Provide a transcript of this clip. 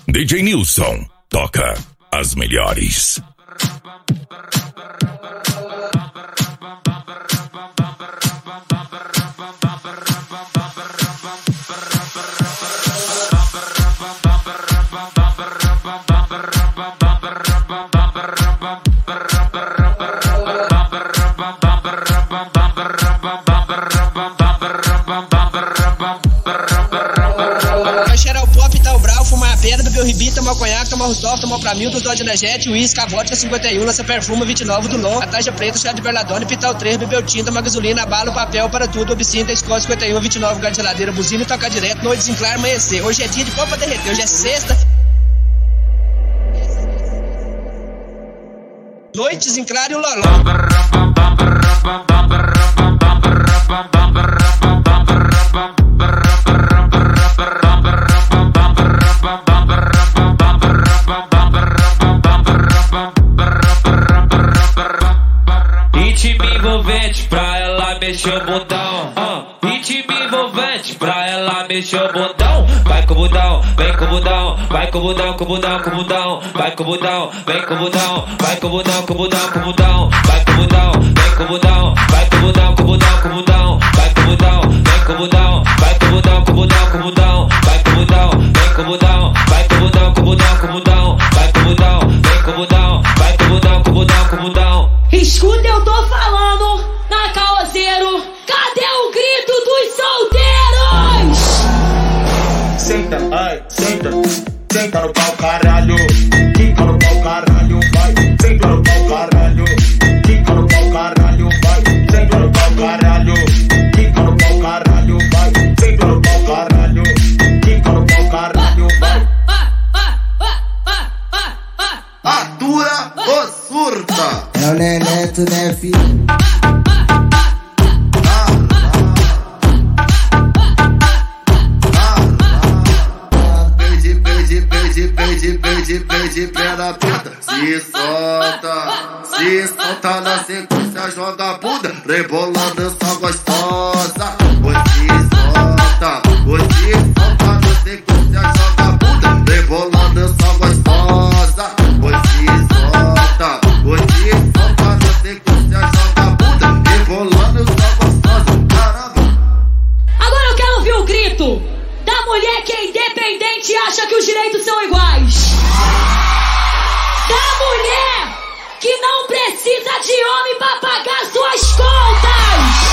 DJ Nilson toca as melhores. Bebeu ribi, tomou conhaque, tomou rustov, tomou pra mil, dose de energético, uísque, vodka 51, lança perfume, 29 do LOL, a taxa preta, chá de berladone, pital 3, bebeu tinta, uma gasolina, bala, papel para tudo, obscinta, escola 51, 29, gás de geladeira, buzina e toca direto, noite desenclar, amanhecer. Hoje é dia de pó pra derreter, hoje é sexta. Noite desenclar e o loló. Ritmo envolvente pra ela mexer o botão. Ritmo envolvente pra ela mexer o botão. Vai com o budão, vem com o budão, vai com o budão, com o budão, com o budão, vai com o budão, vem com o budão, vai com o budão, com o budão, com o budão, vai com o budão, vem com o budão, vai com o budão, com o budão, com o budão, vai com o budão, vem com o budão, vai com o budão, com o budão, com o budão, vai com o budão, vem com o budão, vai com o budão, com o budão, com o budão, vai com o budão, vem com o budão, vai com o budão, com o budão, com o budão. Escuta, eu tô falando na Caoseiro. Cadê o grito dos solteiros? Senta, ai, senta. Senta no pau, caralho. Quica no pau, caralho, vai. Senta no pau, caralho. Quica no pau, caralho, vai. Senta no pau, caralho. Quica no pau, caralho, vai. Senta no pau, caralho. Quica no pau, caralho, vai. Atura ou surta? É o Neneto, né, filho? Pede, pé na puta. Se solta na sequência, joga a bunda, rebolando essa gostosa. Você solta na sequência, joga a bunda, rebolando essa gostosa. Você solta na sequência, joga a bunda, rebolando essa gostosa. Caramba! Agora eu quero ouvir o grito da mulher que é independente e acha que os direitos são iguais. Da mulher que não precisa de homem pra pagar suas contas.